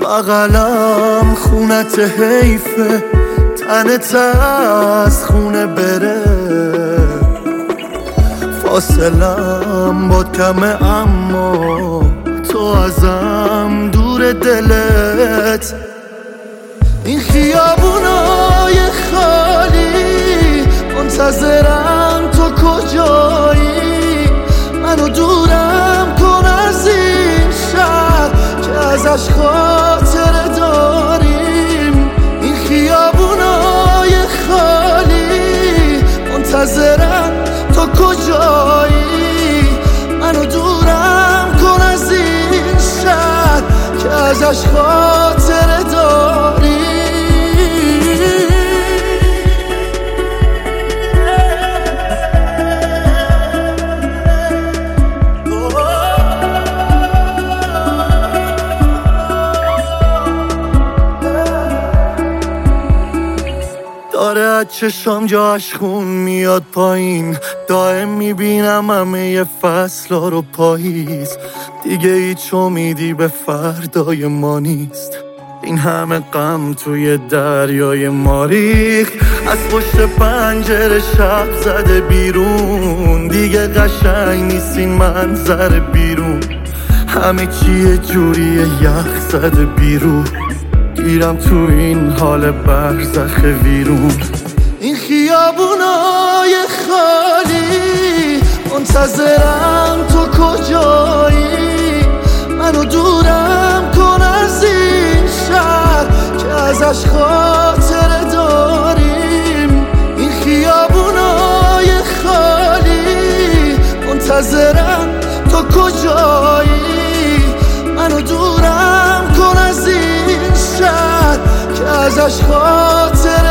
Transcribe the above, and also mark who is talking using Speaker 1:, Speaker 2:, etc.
Speaker 1: بغلم خونت حیفه، تنت از خونه بره. فاصلم باد کمه اما تو ازم دور دلت. این خیابونای خالی منتظرم تو کجایی. منو دورم کن از این شهر که ازش خاطره داریم. این خیابونای خالی منتظرم تو کجایی. منو دورم کن از این شهر که ازش خاطره داریم. داره از چشام جاش خون میاد پایین. دائم میبینم همه فصلا رو پاییز. دیگه هیچ امیدی به فردای ما نیست. این همه غم توی دریای ماریخ. از پشت پنجره شب زده بیرون. دیگه قشنگ نیست این منظر بیرون. همه چیه جوریه یخ زده بیرون. گیرم تو این حال برزخ ویرون. این خیابونای خالی منتظرم تو کجایی. منو دورم کن از این شهر که ازش خاطره داریم. این خیابونای خالی منتظرم تو کجایی. منو دورم کن از این شهر که ازش خاطره